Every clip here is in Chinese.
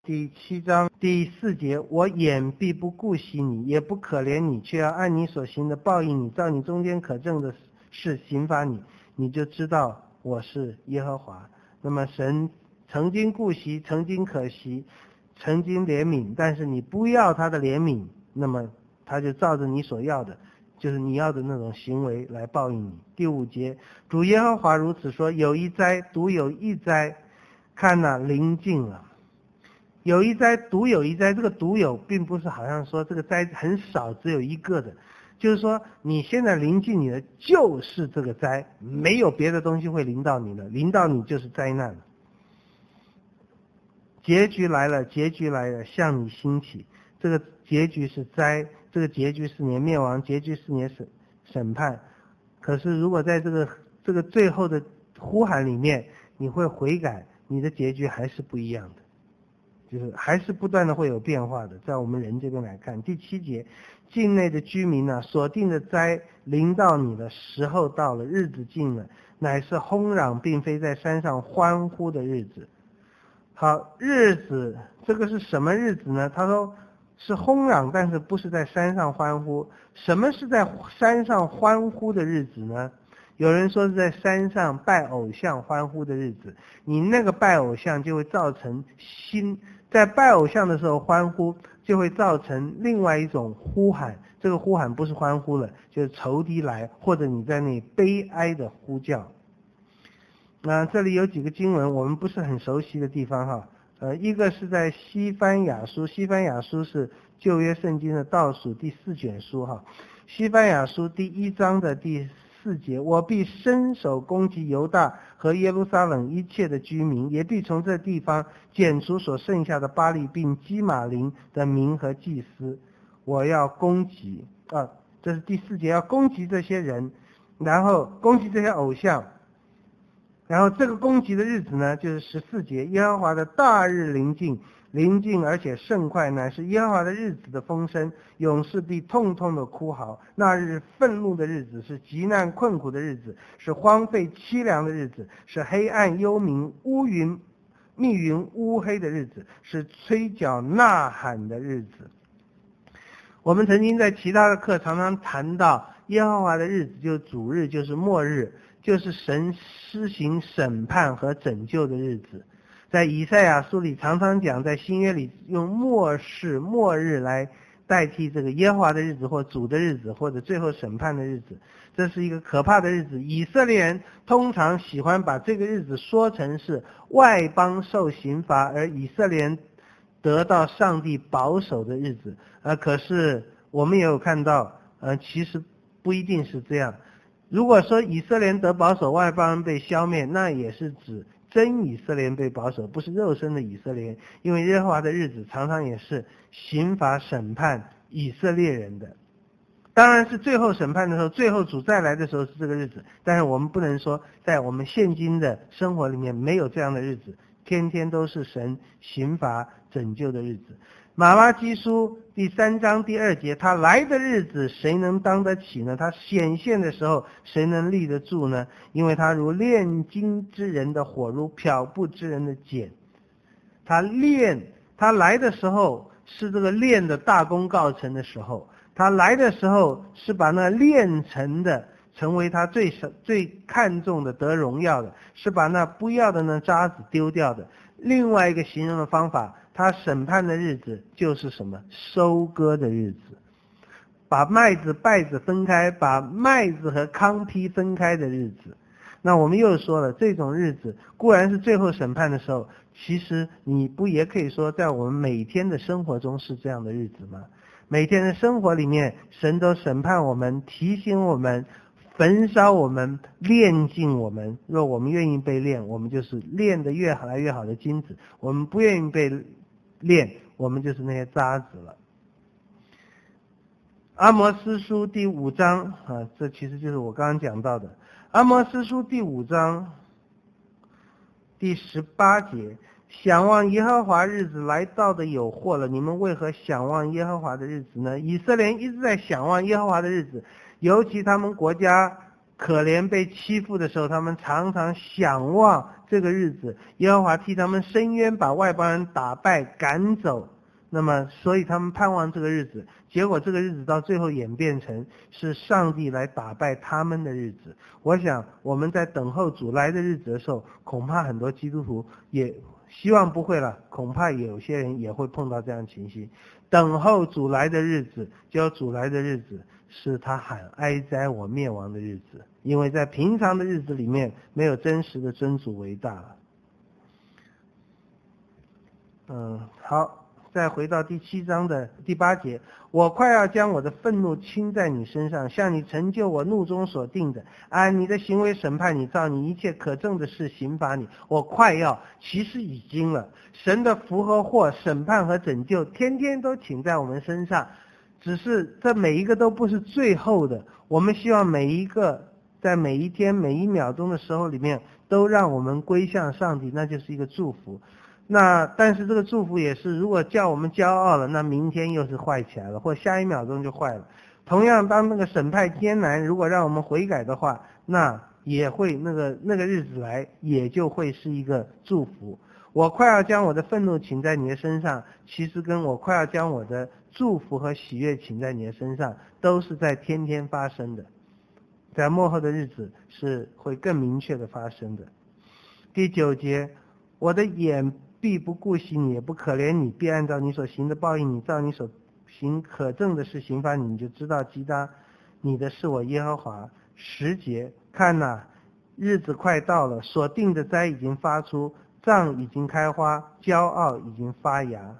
第7章第4节，我眼必不顾惜你，也不可怜你，却要按你所行的报应你，照你中间可证的事刑罚你，你就知道我是耶和华。那么神曾经顾惜，曾经可惜，曾经怜悯，但是你不要他的怜悯，那么他就照着你所要的，就是你要的那种行为来报应你。第5节，主耶和华如此说，有一灾，独有一灾，看哪，临近了。有一灾，独有一灾，这个独有并不是好像说这个灾很少，只有一个的，就是说你现在临近你的就是这个灾，没有别的东西会临到你了，临到你就是灾难了。结局来了，结局来了，向你兴起，这个结局是灾，这个结局是你的灭亡，结局是你的审判。可是如果在这个最后的呼喊里面你会悔改，你的结局还是不一样的，就是还是不断的会有变化的。在我们人这边来看，第7节，境内的居民啊，所定的灾临到你的时候到了，日子近了，乃是轰嚷并非在山上欢呼的日子。好，日子这个是什么日子呢？他说是轰嚷，但是不是在山上欢呼。什么是在山上欢呼的日子呢？有人说是在山上拜偶像欢呼的日子，你那个拜偶像就会造成在拜偶像的时候欢呼，就会造成另外一种呼喊，这个呼喊不是欢呼了，就是仇敌来，或者你在那悲哀的呼叫。这里有几个经文我们不是很熟悉的地方哈，一个是在西番雅书，西番雅书是旧约圣经的倒数第4卷书哈，西番雅书第1章的第4节，我必伸手攻击犹大和耶路撒冷一切的居民，也必从这地方剪除所剩下的巴力并基玛林的民和祭司，我要攻击这是第4节，要攻击这些人，然后攻击这些偶像。然后这个攻击的日子呢，就是14节，耶和华的大日临近，临近而且甚快，乃是耶和华的日子的风声，勇士必痛痛的哭嚎。那日愤怒的日子，是极难困苦的日子，是荒废凄凉的日子，是黑暗幽冥乌云密云乌黑的日子，是吹角呐喊的日子。我们曾经在其他的课常常谈到耶和华的日子，就是主日，就是末日，就是神施行审判和拯救的日子。在以赛亚书里常常讲，在新约里用末世末日来代替这个耶和华的日子或主的日子或者最后审判的日子，这是一个可怕的日子。以色列人通常喜欢把这个日子说成是外邦受刑罚而以色列人得到上帝保守的日子，可是我们也有看到其实不一定是这样。如果说以色列人得保守，外邦人被消灭，那也是指真以色列人被保守，不是肉身的以色列人，因为耶和华的日子常常也是刑罚审判以色列人的。当然是最后审判的时候，最后主再来的时候是这个日子，但是我们不能说在我们现今的生活里面没有这样的日子，天天都是神刑罚拯救的日子。马拉基书第3章第2节，他来的日子谁能当得起呢？他显现的时候谁能立得住呢？因为他如炼金之人的火，如漂布之人的碱。他来的时候是这个炼的大功告成的时候，他来的时候是把那炼成的成为他最看重的得荣耀的，是把那不要的那渣子丢掉的。另外一个形容的方法，他审判的日子就是什么？收割的日子，把麦子稗子分开，把麦子和糠秕分开的日子。那我们又说了，这种日子固然是最后审判的时候，其实你不也可以说在我们每天的生活中是这样的日子吗？每天的生活里面，神都审判我们，提醒我们，焚烧我们，炼净我们。若我们愿意被炼，我们就是炼得越来越好的金子；我们不愿意被炼，我们就是那些渣子了。阿摩司书第5章这其实就是我刚刚讲到的。阿摩司书第5章第18节，想望耶和华日子来到的有祸了，你们为何想望耶和华的日子呢？以色列人一直在想望耶和华的日子，尤其他们国家可怜被欺负的时候，他们常常想望这个日子，耶和华替他们伸冤，把外邦人打败赶走。那么所以他们盼望这个日子，结果这个日子到最后演变成是上帝来打败他们的日子。我想我们在等候主来的日子的时候，恐怕很多基督徒也希望不会了，恐怕有些人也会碰到这样的情形。等候主来的日子，就主来的日子是他喊哀哉我灭亡的日子，因为在平常的日子里面没有真实的尊主为大了。好，再回到第7章的第8节，我快要将我的愤怒倾在你身上，向你成就我怒中所定的，按你的行为审判你，照你一切可憎的事刑罚你。我快要，其实已经了。神的福和祸、审判和拯救天天都倾在我们身上，只是这每一个都不是最后的。我们希望每一个在每一天每一秒钟的时候里面都让我们归向上帝，那就是一个祝福。但是这个祝福也是，如果叫我们骄傲了，那明天又是坏起来了，或下一秒钟就坏了。同样，当那个审判艰难，如果让我们悔改的话，那也会那个日子来，也就会是一个祝福。我快要将我的愤怒倾在你的身上，其实跟我快要将我的祝福和喜悦倾在你的身上，都是在天天发生的，在末后的日子是会更明确的发生的。第9节，我的眼必不顾惜你，也不可怜你，必按照你所行的报应你，照你所行可憎的事刑罚你，你就知道击打你的是我耶和华。10节，看哪，日子快到了，所定的灾已经发出，杖已经开花，骄傲已经发芽。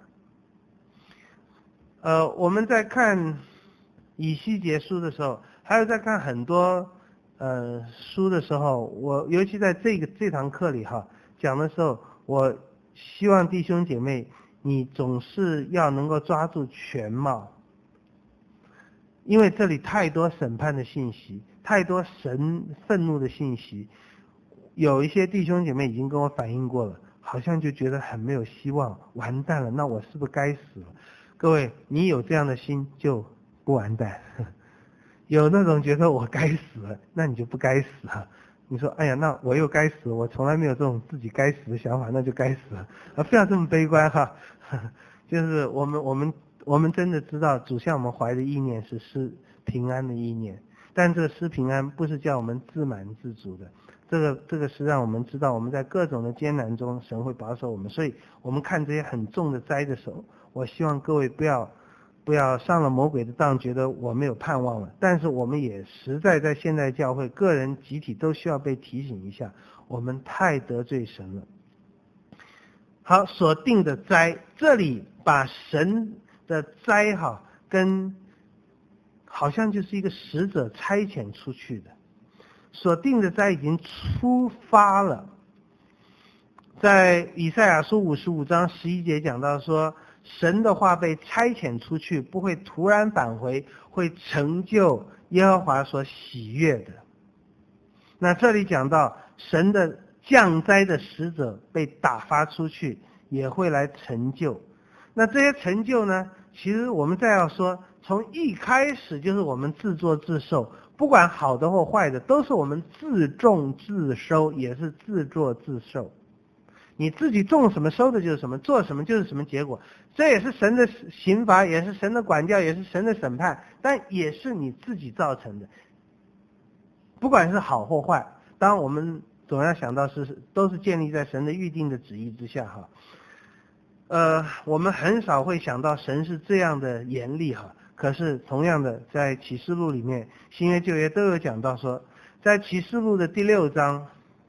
我们在看以西结书的时候，还有在看很多书的时候，我尤其在这堂课里讲的时候，我希望弟兄姐妹你总是要能够抓住全貌，因为这里太多审判的信息，太多神愤怒的信息。有一些弟兄姐妹已经跟我反映过了，好像就觉得很没有希望，完蛋了，那我是不是该死了？各位，你有这样的心就不完蛋，有那种觉得我该死了，那你就不该死了。你说哎呀，那我又该死，我从来没有这种自己该死的想法，那就该死了不要这么悲观就是我们真的知道主向我们怀的意念是施平安的意念，但这个施平安不是叫我们自满自足的，这个是让我们知道我们在各种的艰难中神会保守我们。所以我们看这些很重的灾的时候，我希望各位不要上了魔鬼的当，觉得我没有盼望了。但是我们也实在在现代教会，个人集体都需要被提醒一下，我们太得罪神了。好，所定的灾，这里把神的灾跟好像就是一个使者差遣出去的，所定的灾已经出发了。在以赛亚书55章11节讲到说，神的话被差遣出去，不会突然返回，会成就耶和华所喜悦的。那这里讲到神的降灾的使者被打发出去，也会来成就。那这些成就呢，其实我们再要说，从一开始就是我们自作自受，不管好的或坏的，都是我们自种自收，也是自作自受。你自己种什么收的就是什么，做什么就是什么结果，这也是神的刑罚，也是神的管教，也是神的审判，但也是你自己造成的，不管是好或坏。当然我们总要想到都是建立在神的预定的旨意之下我们很少会想到神是这样的严厉可是同样的，在启示录里面，新约旧约都有讲到说，在启示录的第6章，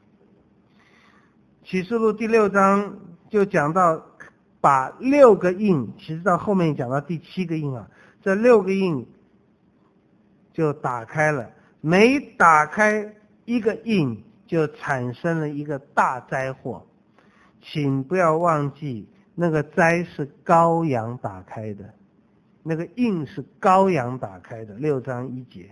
启示录第6章就讲到把6个印，其实到后面讲到第7个印这6个印就打开了，每打开一个印就产生了一个大灾祸。请不要忘记，那个灾是羔羊打开的，那个印是羔羊打开的，6章1节。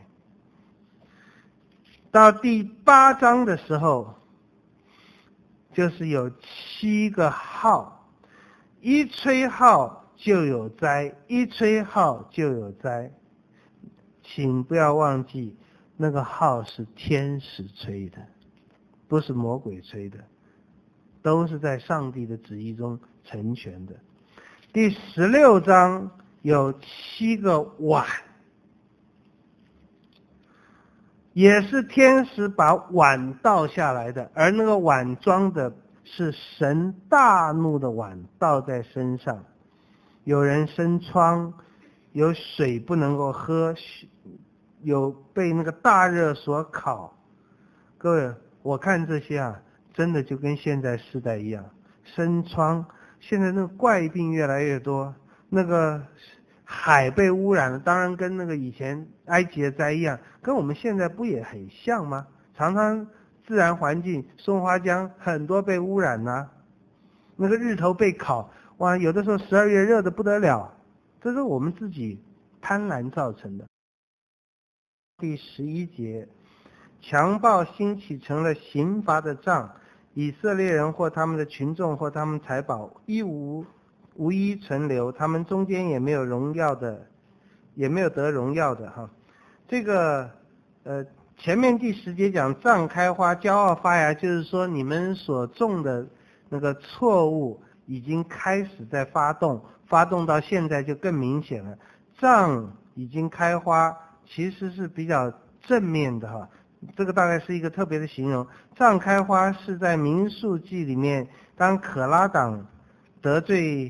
到第8章的时候，就是有7个号，一吹号就有灾，一吹号就有灾。请不要忘记， 那个号是天使吹的，不是魔鬼吹的，都是在上帝的旨意中成全的。第16章有7个碗，也是天使把碗倒下来的，而那个碗装的是神大怒的碗，倒在身上。有人生疮，有水不能够喝，有被那个大热所烤。各位，我看这些啊，真的就跟现在时代一样，生疮，现在那个怪病越来越多，那个海被污染了，当然跟那个以前埃及的灾一样，跟我们现在不也很像吗？常常自然环境，松花江很多被污染啊，那个日头被烤，哇，有的时候12月热得不得了，这是我们自己贪婪造成的。第11节，强暴兴起成了刑罚的杖，以色列人或他们的群众或他们财宝无一存留，他们中间也没有荣耀的，也没有得荣耀的哈。这个前面第10节讲杖开花，骄傲发芽，就是说你们所种的那个错误已经开始在发动到现在就更明显了。杖已经开花，其实是比较正面的哈，这个大概是一个特别的形容。杖开花是在民数记里面，当可拉党得罪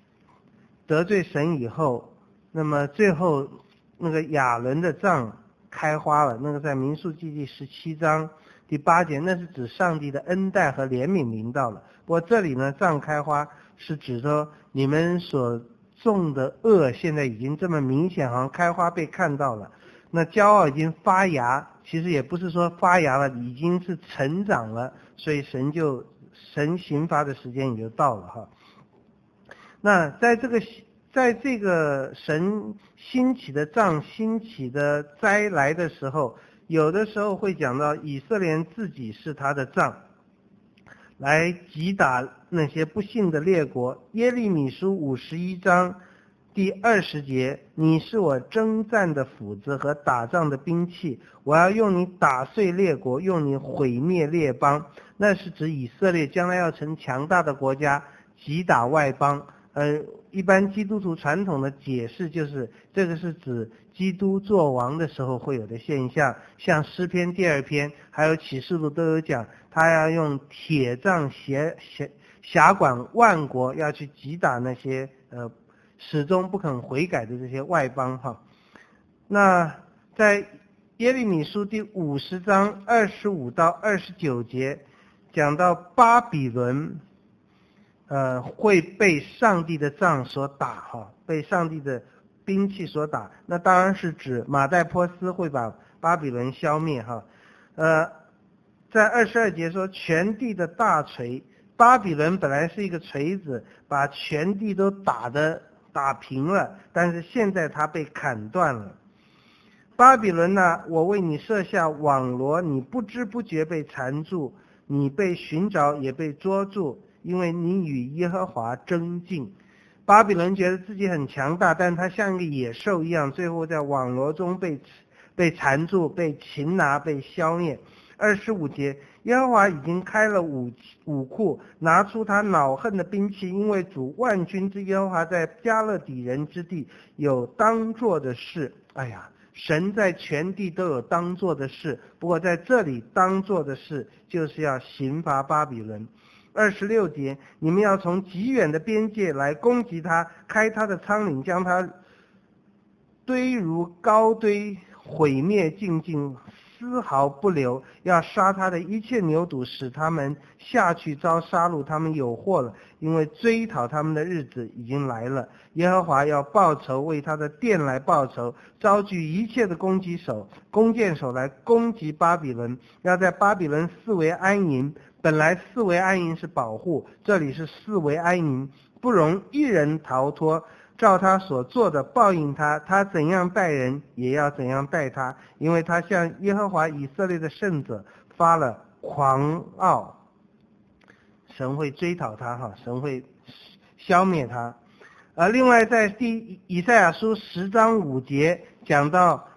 神以后，那么最后那个亚伦的杖开花了，那个在民数记第17章第8节，那是指上帝的恩待和怜悯临到了。不过这里呢，杖开花是指说你们所种的恶现在已经这么明显，好像开花被看到了。那骄傲已经发芽，其实也不是说发芽了，已经是成长了，所以神刑罚的时间也就到了哈。那在这个神兴起的杖兴起的灾来的时候，有的时候会讲到以色列人自己是他的杖，来击打那些不信的列国。耶利米书51章第20节，你是我征战的斧子和打仗的兵器，我要用你打碎列国，用你毁灭列邦。那是指以色列将来要成强大的国家，击打外邦。一般基督徒传统的解释就是这个是指基督做王的时候会有的现象，像诗篇第2篇还有启示录都有讲，他要用铁杖辖管万国，要去击打那些始终不肯悔改的这些外邦哈。那在耶利米书第50章25到29节讲到巴比伦会被上帝的杖所打哈，被上帝的兵器所打，那当然是指马代波斯会把巴比伦消灭哈。在22节说全地的大锤，巴比伦本来是一个锤子，把全地都打平了，但是现在它被砍断了。巴比伦呢，我为你设下网罗，你不知不觉被缠住，你被寻找也被捉住，因为你与耶和华争竞。巴比伦觉得自己很强大，但他像一个野兽一样，最后在网罗中被缠住，被擒拿，被消灭。25节，耶和华已经开了武库，拿出他恼恨的兵器，因为主万军之耶和华在加勒底人之地有当做的事。哎呀，神在全地都有当做的事，不过在这里当做的事就是要刑罚巴比伦。26节，你们要从极远的边界来攻击他，开他的仓廪，将他堆如高堆，毁灭尽尽，丝毫不留，要杀他的一切牛犊，使他们下去遭杀戮，他们有祸了，因为追讨他们的日子已经来了。耶和华要报仇，为他的殿来报仇，招聚一切的弓箭手来攻击巴比伦，要在巴比伦四围安营。本来四围安营是保护，这里是四围安营，不容一人逃脱，照他所做的报应他，他怎样待人也要怎样待他，因为他向耶和华以色列的圣者发了狂傲。神会追讨他哈，神会消灭他。另外在以赛亚书10章5节讲到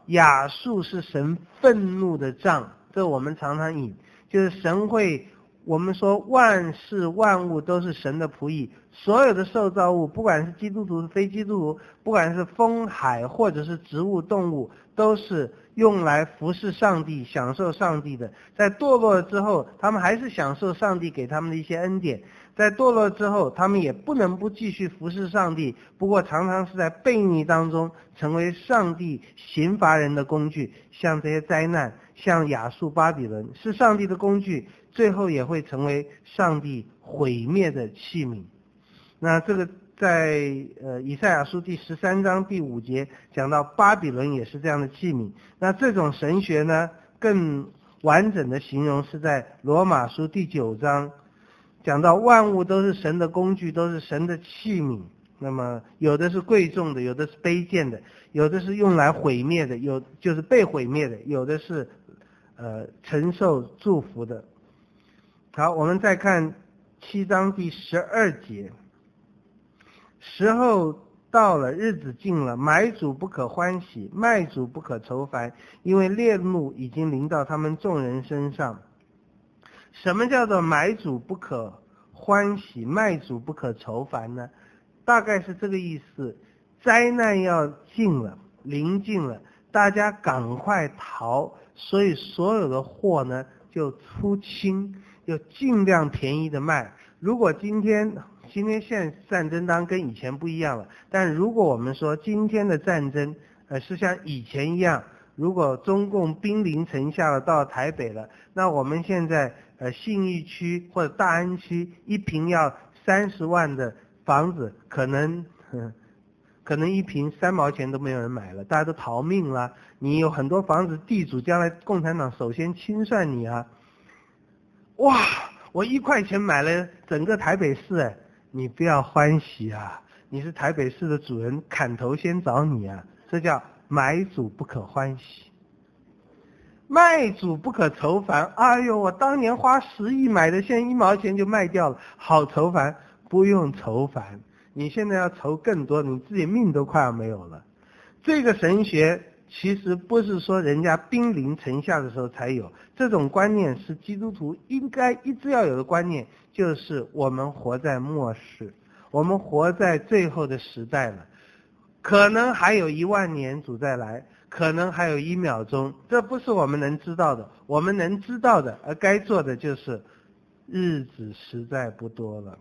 亚述是神愤怒的杖，这我们常常引，就是神会，我们说万事万物都是神的仆役，所有的受造物，不管是基督徒非基督徒，不管是风海或者是植物动物，都是用来服侍上帝，享受上帝的。在堕落之后，他们还是享受上帝给他们的一些恩典，在堕落之后，他们也不能不继续服侍上帝，不过常常是在悖逆当中成为上帝刑罚人的工具，像这些灾难，像亚述巴比伦是上帝的工具，最后也会成为上帝毁灭的器皿。那这个在以赛亚书第13章第5节讲到巴比伦也是这样的器皿。那这种神学呢，更完整的形容是在罗马书第9章讲到万物都是神的工具，都是神的器皿。那么有的是贵重的，有的是卑贱的，有的是用来毁灭的，有就是被毁灭的，有的是承受祝福的。好，我们再看7章第12节，时候到了，日子近了，买主不可欢喜，卖主不可愁烦，因为烈怒已经临到他们众人身上。什么叫做买主不可欢喜，卖主不可愁烦呢？大概是这个意思，灾难要近了，临近了，大家赶快逃，所以所有的货呢就出清，就尽量便宜的卖。如果今天现在战争当然跟以前不一样了，但如果我们说今天的战争是像以前一样，如果中共兵临城下了，到台北了，那我们现在信义区或者大安区一坪要30万的房子，可能一坪3毛钱都没有人买了，大家都逃命了。你有很多房子，地主将来共产党首先清算你啊！哇，我1块钱买了整个台北市，你不要欢喜啊！你是台北市的主人，砍头先找你啊！这叫买主不可欢喜，卖主不可愁烦。哎呦，我当年花10亿买的，现在1毛钱就卖掉了，好愁烦。不用愁烦，你现在要愁更多，你自己命都快要没有了。这个神学其实不是说人家兵临城下的时候才有，这种观念是基督徒应该一直要有的观念，就是我们活在末世，我们活在最后的时代了，可能还有1万年主再来，可能还有1秒钟，这不是我们能知道的。我们能知道的而该做的就是日子实在不多了，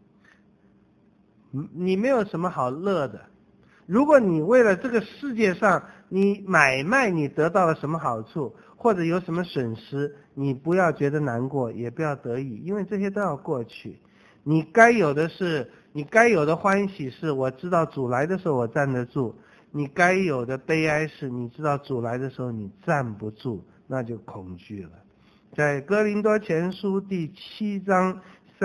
你没有什么好乐的。如果你为了这个世界上你买卖你得到了什么好处，或者有什么损失，你不要觉得难过，也不要得意，因为这些都要过去。你该有的欢喜是我知道主来的时候我站得住，你该有的悲哀是你知道主来的时候你站不住，那就恐惧了。在哥林多前书第7章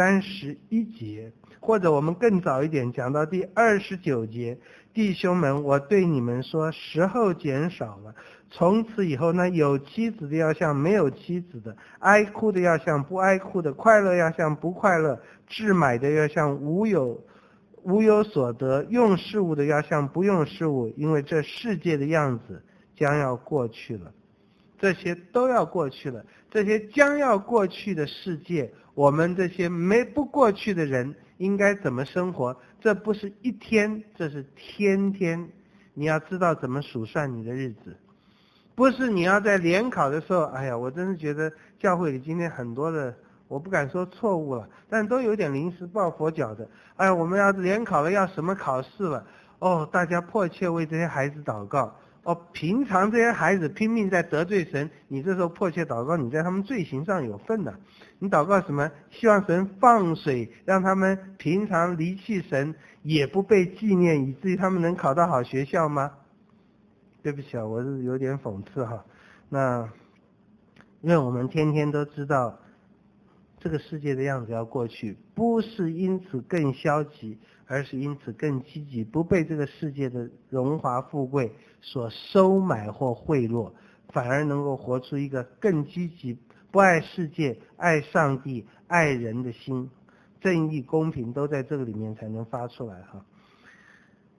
31节，或者我们更早一点讲到第29节，弟兄们，我对你们说，时候减少了，从此以后呢，有妻子的要像没有妻子的，哀哭的要像不哀哭的，快乐要像不快乐，置买的要像无有所得，用事物的要像不用事物，因为这世界的样子将要过去了。这些都要过去了，这些将要过去的世界，我们这些不过去的人应该怎么生活？这不是一天，这是天天。你要知道怎么数算你的日子，不是你要在联考的时候，哎呀，我真是觉得教会里今天很多的，我不敢说错误了，但都有点临时抱佛脚的。哎呀，我们要联考了，要什么考试了？哦，大家迫切为这些孩子祷告。哦，平常这些孩子拼命在得罪神，你这时候迫切祷告，你在他们罪行上有份的。你祷告什么？希望神放水，让他们平常离弃神也不被纪念，以至于他们能考到好学校吗？对不起啊，我是有点讽刺哈。那因为我们天天都知道这个世界的样子要过去，不是因此更消极，而是因此更积极，不被这个世界的荣华富贵所收买或贿赂，反而能够活出一个更积极，不爱世界，爱上帝，爱人的心，正义公平都在这个里面才能发出来哈。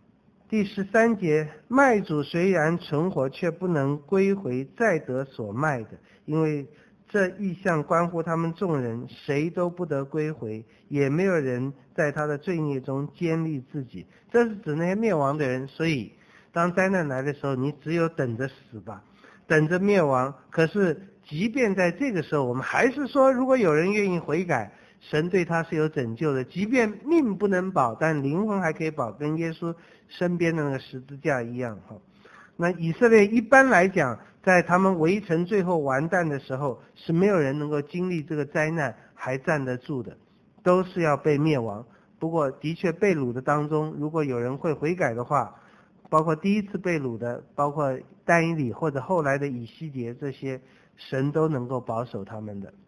第13节，卖主虽然存活，却不能归回再得所卖的，因为这异象关乎他们众人，谁都不得归回，也没有人在他的罪孽中坚立自己。这是指那些灭亡的人，所以当灾难来的时候，你只有等着死吧，等着灭亡。可是即便在这个时候，我们还是说，如果有人愿意悔改，神对他是有拯救的，即便命不能保，但灵魂还可以保，跟耶稣身边的那个十字架一样。那以色列一般来讲，在他们围城最后完蛋的时候，是没有人能够经历这个灾难还站得住的，都是要被灭亡。不过的确被掳的当中，如果有人会悔改的话，包括第一次被掳的，包括但以理或者后来的以西结，这些神都能够保守他们的。